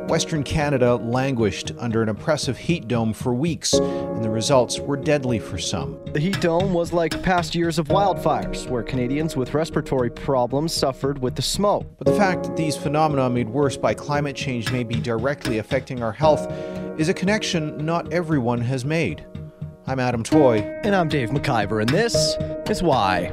Western Canada languished under an oppressive heat dome for weeks, and the results were deadly for some. The heat dome was like past years of wildfires, where Canadians with respiratory problems suffered with the smoke. But the fact that these phenomena made worse by climate change may be directly affecting our health is a connection not everyone has made. I'm Adam Toy. And I'm Dave McIver, and this is Why.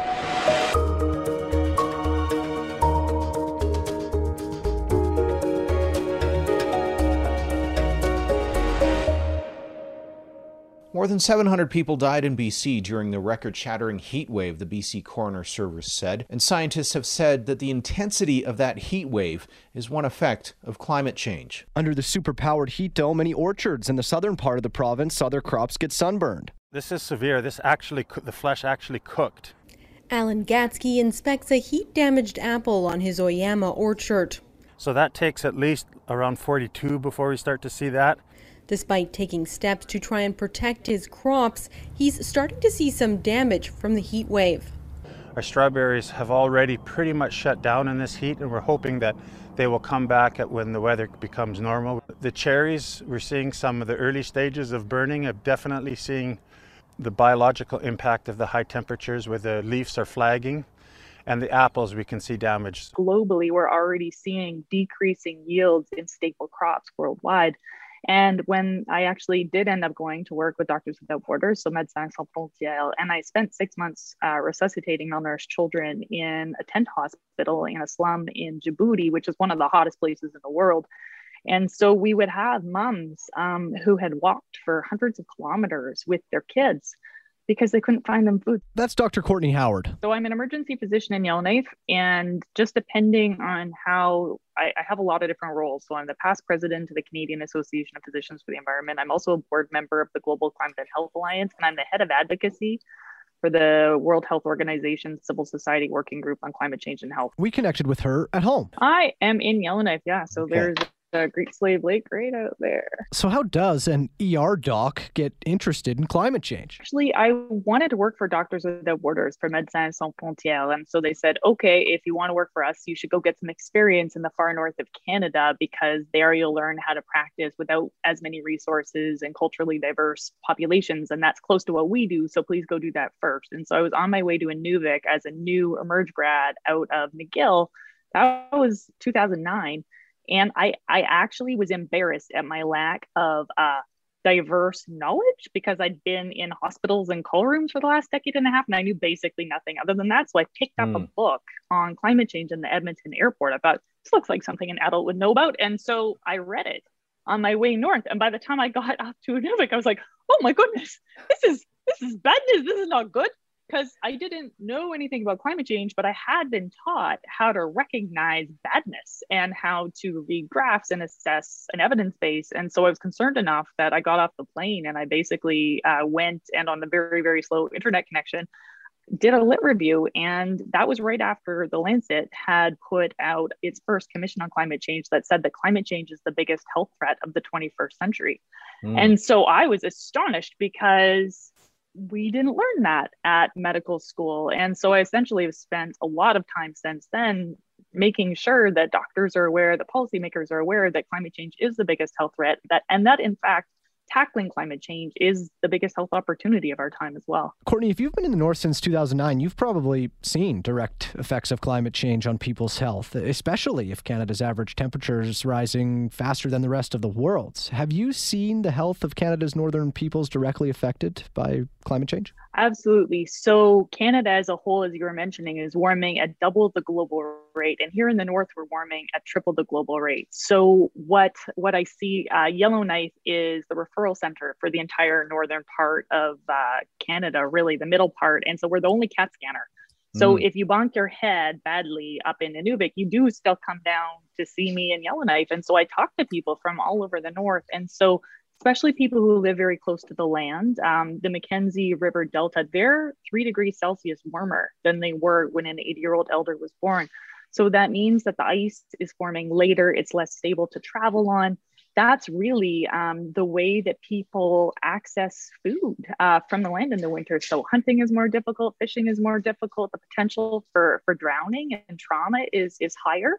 More than 700 people died in BC during the record-shattering heat wave, the BC Coroner Service said, and scientists have said that the intensity of that heat wave is one effect of climate change. Under the superpowered heat dome, many orchards in the southern part of the province saw their crops get sunburned. This is severe. The flesh actually cooked. Alan Gatsky inspects a heat-damaged apple on his Oyama orchard. So that takes at least around 42 before we start to see that. Despite taking steps to try and protect his crops, he's starting to see some damage from the heat wave. Our strawberries have already pretty much shut down in this heat, and we're hoping that they will come back when the weather becomes normal. The cherries, we're seeing some of the early stages of burning. I'm definitely seeing the biological impact of the high temperatures where the leaves are flagging. And the apples, we can see damage. Globally, we're already seeing decreasing yields in staple crops worldwide. And when I actually did end up going to work with Doctors Without Borders, so Médecins Sans Frontières, and I spent 6 months resuscitating malnourished children in a tent hospital in a slum in Djibouti, which is one of the hottest places in the world. And so we would have moms who had walked for hundreds of kilometers with their kids because they couldn't find them food. That's Dr. Courtney Howard. So I'm an emergency physician in Yellowknife, and just depending on how I have a lot of different roles. So I'm the past president of the Canadian Association of Physicians for the Environment. I'm also a board member of the Global Climate and Health Alliance, and I'm the head of advocacy for the World Health Organization Civil Society Working Group on Climate Change and Health. We connected with her at home. I am in Yellowknife, yeah. So there's a Great Slave Lake right out there. So how does an ER doc get interested in climate change? Actually, I wanted to work for Doctors Without Borders, for Médecins Sans Frontières. And so they said, okay, if you want to work for us, you should go get some experience in the far north of Canada, because there you'll learn how to practice without as many resources and culturally diverse populations. And that's close to what we do. So please go do that first. And so I was on my way to Inuvik as a new Emerge grad out of McGill. That was 2009. And I actually was embarrassed at my lack of diverse knowledge, because I'd been in hospitals and call rooms for the last decade and a half, and I knew basically nothing other than that. So I picked up a book on climate change in the Edmonton airport. I thought, this looks like something an adult would know about. And so I read it on my way north. And by the time I got up to Inuvik, I was like, oh my goodness, this is bad news. This is not good. Because I didn't know anything about climate change, but I had been taught how to recognize badness and how to read graphs and assess an evidence base. And so I was concerned enough that I got off the plane and I basically went, and on the very, very slow internet connection, did a lit review. And that was right after The Lancet had put out its first commission on climate change that said that climate change is the biggest health threat of the 21st century. And so I was astonished, because we didn't learn that at medical school. And so I essentially have spent a lot of time since then making sure that doctors are aware, that policymakers are aware that climate change is the biggest health threat, that in fact, tackling climate change is the biggest health opportunity of our time as well. Courtney, if you've been in the North since 2009, you've probably seen direct effects of climate change on people's health, especially if Canada's average temperature is rising faster than the rest of the world's. Have you seen the health of Canada's northern peoples directly affected by climate change? Absolutely. So Canada as a whole, as you were mentioning, is warming at double the global rate. And here in the north, we're warming at triple the global rate. So what I see, Yellowknife is the referral center for the entire northern part of Canada, really the middle part. And so we're the only CAT scanner. So if you bonk your head badly up in Inuvik, you do still come down to see me in Yellowknife. And so I talk to people from all over the north. And so especially people who live very close to the land, the Mackenzie River Delta, they're 3 degrees Celsius warmer than they were when an 80-year-old elder was born. So that means that the ice is forming later. It's less stable to travel on. That's really the way that people access food from the land in the winter. So hunting is more difficult, fishing is more difficult. The potential for drowning and trauma is higher.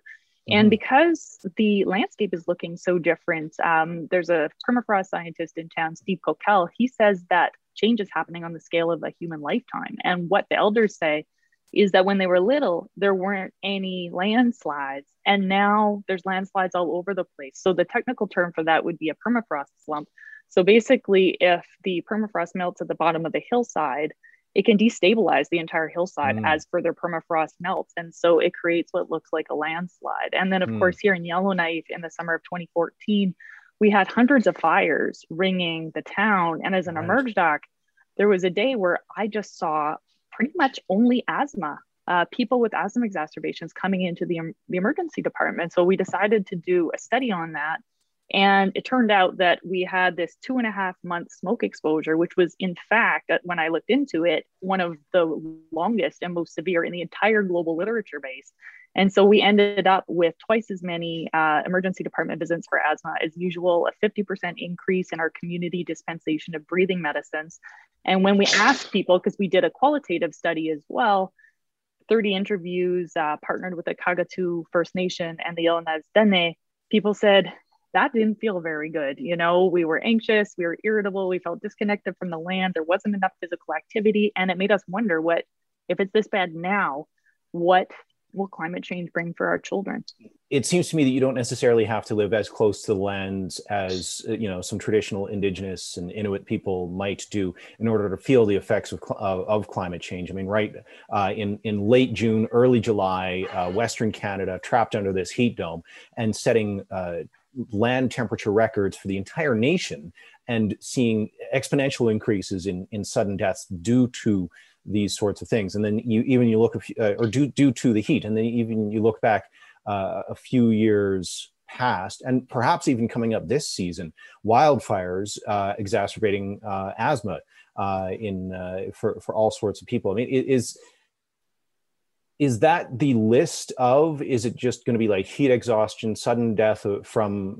And because the landscape is looking so different, there's a permafrost scientist in town, Steve Coquelle. He says that change is happening on the scale of a human lifetime. And what the elders say is that when they were little, there weren't any landslides. And now there's landslides all over the place. So the technical term for that would be a permafrost slump. So basically, if the permafrost melts at the bottom of the hillside, it can destabilize the entire hillside as further permafrost melts. And so it creates what looks like a landslide. And then, of course, here in Yellowknife in the summer of 2014, we had hundreds of fires ringing the town. And as an emerge doc, there was a day where I just saw pretty much only asthma, people with asthma exacerbations coming into the emergency department. So we decided to do a study on that. And it turned out that we had this 2.5 month smoke exposure, which was, in fact, when I looked into it, one of the longest and most severe in the entire global literature base. And so we ended up with twice as many emergency department visits for asthma as usual, a 50% increase in our community dispensation of breathing medicines. And when we asked people, because we did a qualitative study as well, 30 interviews partnered with the Kagatu First Nation and the Ilonaz Dene, people said, that didn't feel very good. You know, we were anxious, we were irritable, we felt disconnected from the land. There wasn't enough physical activity. And it made us wonder, what, if it's this bad now, what will climate change bring for our children? It seems to me that you don't necessarily have to live as close to the lands as, you know, some traditional Indigenous and Inuit people might do in order to feel the effects of climate change. I mean, in late June, early July, Western Canada trapped under this heat dome and setting land temperature records for the entire nation and seeing exponential increases in sudden deaths due to these sorts of things. And then you look due to the heat, and then even you look back a few years past, and perhaps even coming up this season, wildfires exacerbating asthma for all sorts of people. I mean, is that the list of? Is it just going to be like heat exhaustion, sudden death from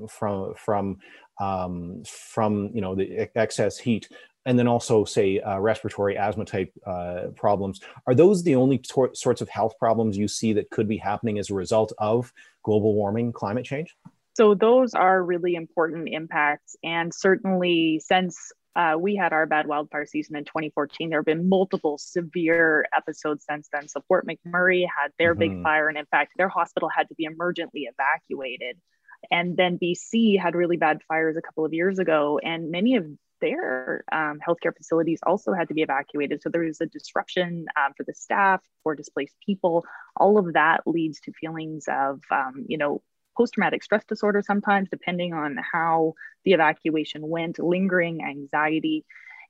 the excess heat, and then also say respiratory asthma type problems? Are those the only sorts of health problems you see that could be happening as a result of global warming, climate change? So those are really important impacts, and certainly since we had our bad wildfire season in 2014. There have been multiple severe episodes since then. So Fort McMurray had their big fire, and in fact, their hospital had to be emergently evacuated. And then BC had really bad fires a couple of years ago, and many of their healthcare facilities also had to be evacuated. So there was a disruption for the staff, for displaced people. All of that leads to feelings of, post-traumatic stress disorder sometimes, depending on how the evacuation went, lingering anxiety.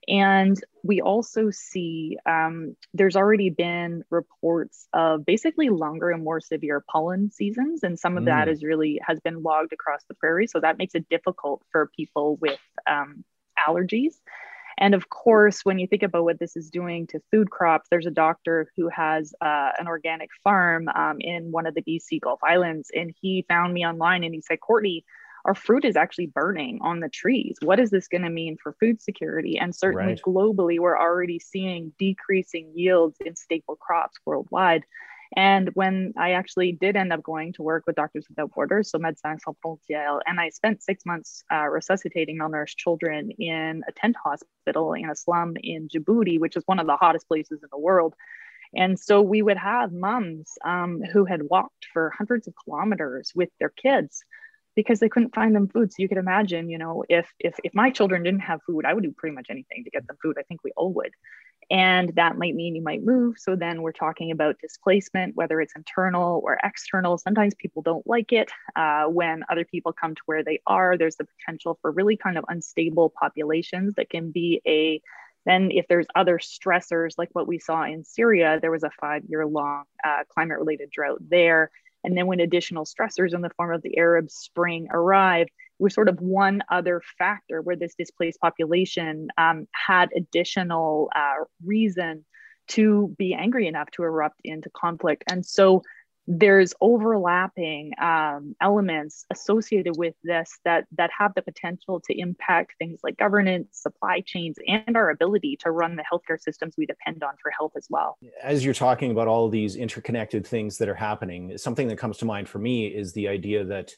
And we also see there's already been reports of basically longer and more severe pollen seasons. And some of that has been logged across the prairie. So that makes it difficult for people with allergies. And of course, when you think about what this is doing to food crops, there's a doctor who has an organic farm in one of the BC Gulf Islands. And he found me online and he said, Courtney, our fruit is actually burning on the trees. What is this going to mean for food security? And certainly globally, we're already seeing decreasing yields in staple crops worldwide. And when I actually did end up going to work with Doctors Without Borders, so Médecins Sans Frontières, and I spent 6 months resuscitating malnourished children in a tent hospital in a slum in Djibouti, which is one of the hottest places in the world. And so we would have moms who had walked for hundreds of kilometers with their kids because they couldn't find them food. So you could imagine, if my children didn't have food, I would do pretty much anything to get them food. I think we all would. And that might mean you might move. So then we're talking about displacement, whether it's internal or external. Sometimes people don't like it. When other people come to where they are, there's the potential for really kind of unstable populations that can be then if there's other stressors, like what we saw in Syria, there was a 5-year-long climate-related drought there. And then when additional stressors in the form of the Arab Spring arrived, was sort of one other factor where this displaced population had additional reason to be angry enough to erupt into conflict. And so there's overlapping elements associated with this that have the potential to impact things like governance, supply chains, and our ability to run the healthcare systems we depend on for health as well. As you're talking about all of these interconnected things that are happening, something that comes to mind for me is the idea that,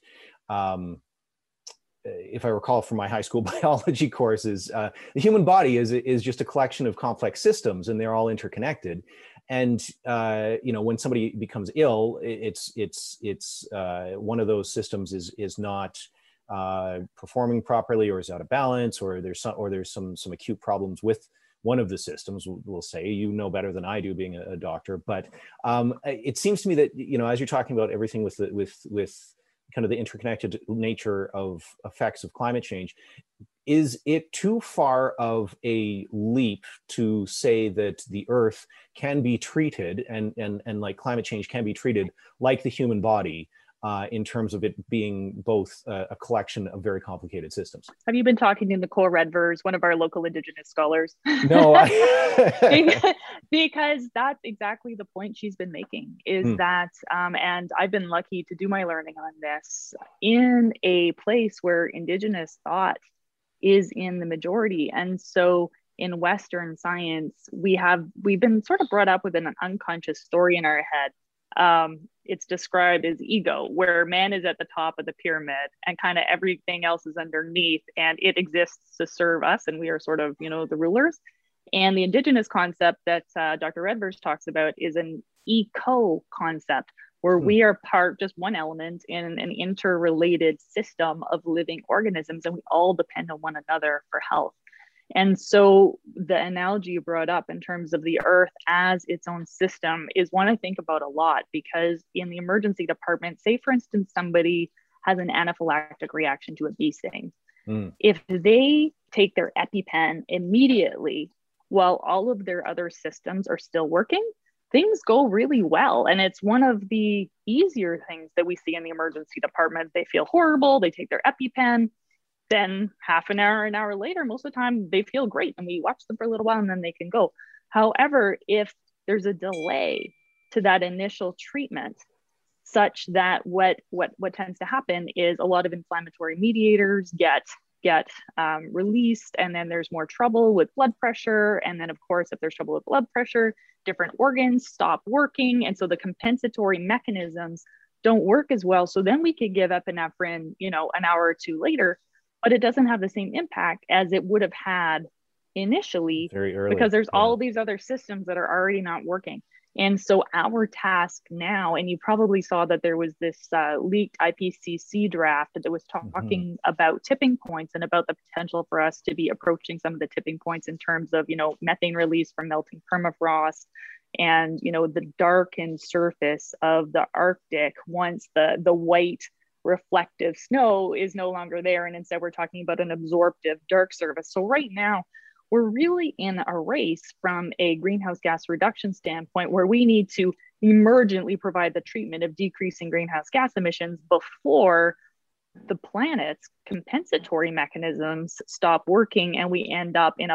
if I recall from my high school biology courses, the human body is just a collection of complex systems, and they're all interconnected. And when somebody becomes ill, it's one of those systems is not performing properly, or is out of balance, or there's some acute problems with one of the systems. We'll say, you know better than I do, being a doctor. But it seems to me that as you're talking about everything with kind of the interconnected nature of effects of climate change, is it too far of a leap to say that the Earth can be treated and like climate change can be treated like the human body, in terms of it being both a collection of very complicated systems? Have you been talking to Nicole Redvers, one of our local Indigenous scholars? No. Because that's exactly the point she's been making, is that, and I've been lucky to do my learning on this in a place where Indigenous thought is in the majority. And so in Western science, we've been sort of brought up with an unconscious story in our head. It's described as ego, where man is at the top of the pyramid and kind of everything else is underneath, and it exists to serve us, and we are sort of, the rulers. And the Indigenous concept that Dr. Redvers talks about is an eco concept, where we are just one element in an interrelated system of living organisms, and we all depend on one another for health. And so the analogy you brought up in terms of the Earth as its own system is one I think about a lot, because in the emergency department, say for instance, somebody has an anaphylactic reaction to a bee sting. If they take their EpiPen immediately while all of their other systems are still working, things go really well. And it's one of the easier things that we see in the emergency department. They feel horrible, they take their EpiPen, then half an hour later, most of the time they feel great, and we watch them for a little while and then they can go. However, if there's a delay to that initial treatment, such that what tends to happen is a lot of inflammatory mediators get released, and then there's more trouble with blood pressure. And then of course, if there's trouble with blood pressure, different organs stop working. And so the compensatory mechanisms don't work as well. So then we could give epinephrine, an hour or two later, but it doesn't have the same impact as it would have had initially, very early, because there's all these other systems that are already not working. And so our task now, and you probably saw that there was this leaked IPCC draft that was talking about tipping points and about the potential for us to be approaching some of the tipping points in terms of, methane release from melting permafrost, and, the darkened surface of the Arctic once the white reflective snow is no longer there, and instead we're talking about an absorptive dark surface. So right now we're really in a race from a greenhouse gas reduction standpoint, where we need to emergently provide the treatment of decreasing greenhouse gas emissions before the planet's compensatory mechanisms stop working, and we end up in a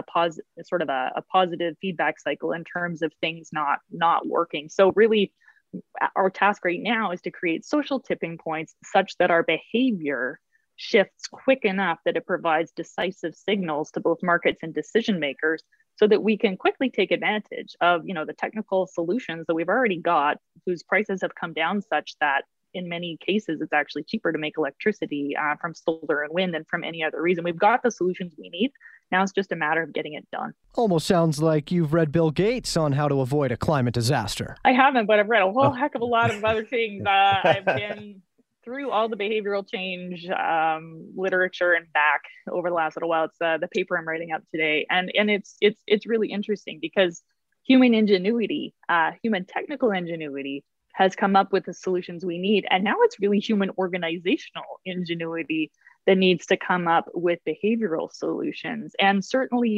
positive feedback cycle in terms of things not working. So really, our task right now is to create social tipping points such that our behavior shifts quick enough that it provides decisive signals to both markets and decision makers, so that we can quickly take advantage of, the technical solutions that we've already got, whose prices have come down such that in many cases it's actually cheaper to make electricity from solar and wind than from any other reason. We've got the solutions we need. Now it's just a matter of getting it done. Almost sounds like you've read Bill Gates on how to avoid a climate disaster. I haven't, but I've read a whole heck of a lot of other things. I've been through all the behavioral change literature and back over the last little while. It's the paper I'm writing up today, and it's really interesting, because human ingenuity, human technical ingenuity, has come up with the solutions we need, and now it's really human organizational ingenuity that needs to come up with behavioral solutions. And certainly,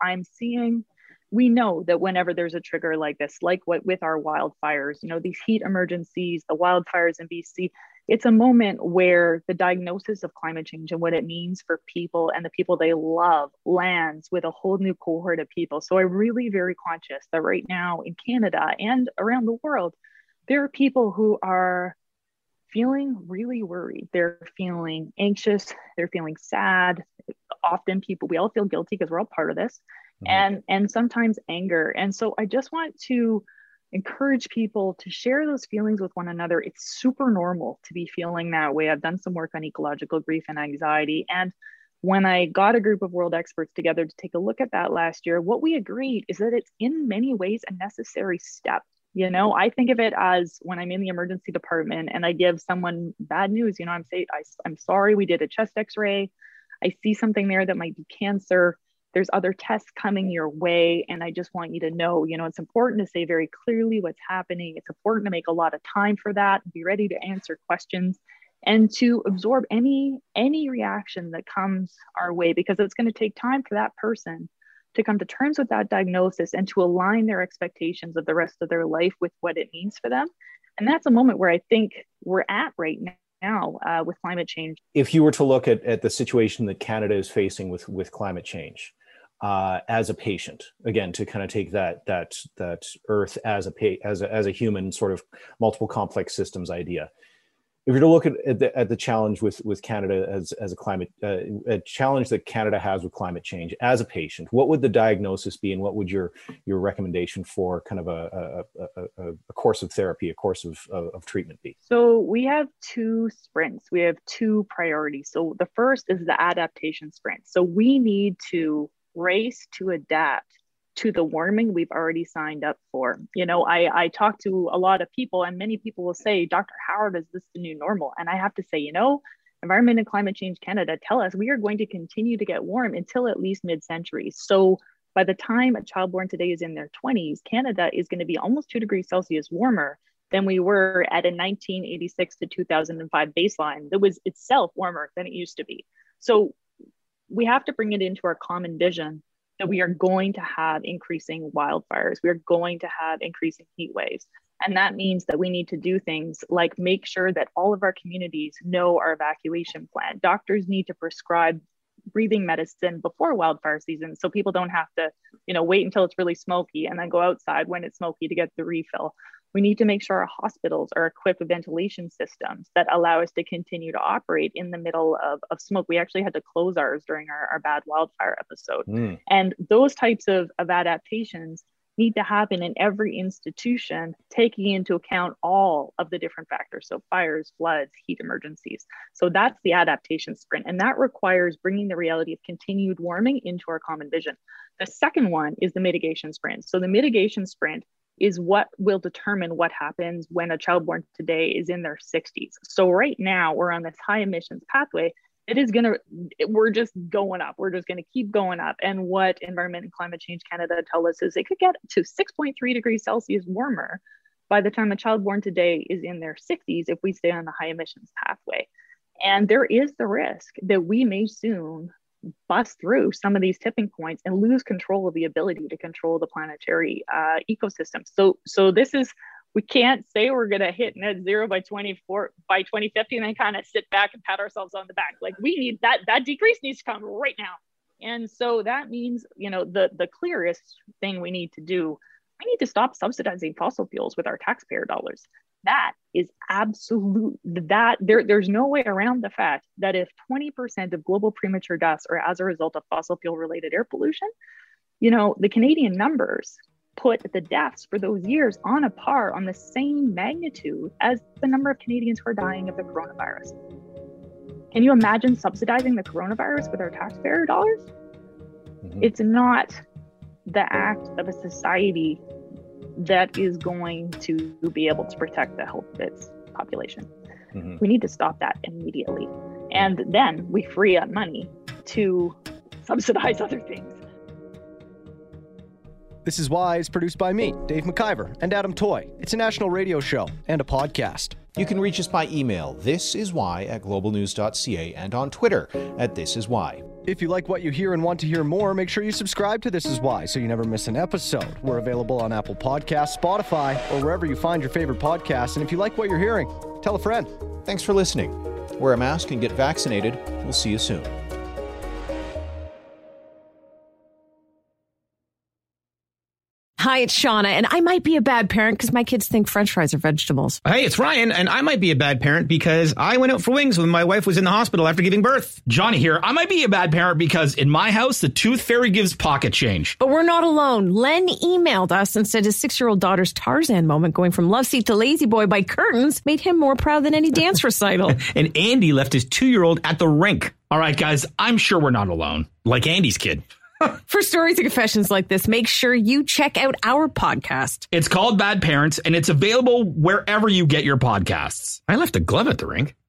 we know that whenever there's a trigger like this, like what with our wildfires, these heat emergencies, the wildfires in BC, it's a moment where the diagnosis of climate change and what it means for people and the people they love lands with a whole new cohort of people. So I'm really very conscious that right now in Canada and around the world, there are people who are feeling really worried. They're feeling anxious. They're feeling sad. Often we all feel guilty because we're all part of this, and sometimes anger. And so I just want to encourage people to share those feelings with one another. It's super normal to be feeling that way. I've done some work on ecological grief and anxiety. And when I got a group of world experts together to take a look at that last year, what we agreed is that it's in many ways a necessary step. You know, I think of it as when I'm in the emergency department and I give someone bad news, you know, I'm sorry, we did a chest x-ray. I see something there that might be cancer. There's other tests coming your way. And I just want you to know, you know, it's important to say very clearly what's happening. It's important to make a lot of time for that, be ready to answer questions and to absorb any reaction that comes our way, because it's going to take time for that person to come to terms with that diagnosis and to align their expectations of the rest of their life with what it means for them. And that's a moment where I think we're at right now with climate change. If you were to look at the situation that Canada is facing with climate change, as a patient, again, to kind of take that Earth as a human sort of multiple complex systems idea. If you're to look at the challenge with Canada as a climate, a challenge that Canada has with climate change as a patient, what would the diagnosis be, and what would your recommendation for kind of a course of therapy, a course of treatment be? So we have two sprints. We have two priorities. So the first is the adaptation sprint. So we need to race to adapt to the warming we've already signed up for. You know, I talk to a lot of people, and many people will say, Dr. Howard, is this the new normal? And I have to say, you know, Environment and Climate Change Canada tell us we are going to continue to get warm until at least mid-century. So by the time a child born today is in their 20s, Canada is going to be almost 2 degrees Celsius warmer than we were at a 1986 to 2005 baseline that was itself warmer than it used to be. So we have to bring it into our common vision that we are going to have increasing wildfires. We are going to have increasing heat waves. And that means that we need to do things like make sure that all of our communities know our evacuation plan. Doctors need to prescribe breathing medicine before wildfire season, so people don't have to, you know, wait until it's really smoky and then go outside when it's smoky to get the refill. We need to make sure our hospitals are equipped with ventilation systems that allow us to continue to operate in the middle of smoke. We actually had to close ours during our bad wildfire episode. And those types of adaptations need to happen in every institution, taking into account all of the different factors. So fires, floods, heat emergencies. So that's the adaptation sprint. And that requires bringing the reality of continued warming into our common vision. The second one is the mitigation sprint. So the mitigation sprint is what will determine what happens when a child born today is in their 60s. So right now we're on this high emissions pathway. We're just going up. We're just going to keep going up. And what Environment and Climate Change Canada tell us is it could get to 6.3 degrees Celsius warmer by the time a child born today is in their 60s if we stay on the high emissions pathway. And there is the risk that we may soon bust through some of these tipping points and lose control of the ability to control the planetary ecosystem. So this is, we can't say we're going to hit net zero by 2050 and then kind of sit back and pat ourselves on the back. Like, we need that decrease needs to come right now. And so that means, you know, the clearest thing we need to do, we need to stop subsidizing fossil fuels with our taxpayer dollars. That is absolute, there's no way around the fact that if 20% of global premature deaths are as a result of fossil fuel related air pollution, you know, the Canadian numbers put the deaths for those years on a par, on the same magnitude as the number of Canadians who are dying of the coronavirus. Can you imagine subsidizing the coronavirus with our taxpayer dollars? It's not the act of a society that is going to be able to protect the health of its population. We need to stop that immediately. And then we free up money to subsidize other things. This Is Why is produced by me, Dave McIver, and Adam Toy. It's a national radio show and a podcast. You can reach us by email, thisiswhy@globalnews.ca, and on Twitter @thisiswhy. If you like what you hear and want to hear more, make sure you subscribe to This Is Why so you never miss an episode. We're available on Apple Podcasts, Spotify, or wherever you find your favorite podcasts. And if you like what you're hearing, tell a friend. Thanks for listening. Wear a mask and get vaccinated. We'll see you soon. Hi, it's Shauna, and I might be a bad parent because my kids think French fries are vegetables. Hey, it's Ryan, and I might be a bad parent because I went out for wings when my wife was in the hospital after giving birth. Johnny here. I might be a bad parent because in my house, the tooth fairy gives pocket change. But we're not alone. Len emailed us and said his 6-year-old daughter's Tarzan moment going from love seat to lazy boy by curtains made him more proud than any dance recital. And Andy left his 2-year-old at the rink. All right, guys, I'm sure we're not alone. Like Andy's kid. For stories and confessions like this, make sure you check out our podcast. It's called Bad Parents, and it's available wherever you get your podcasts. I left a glove at the rink.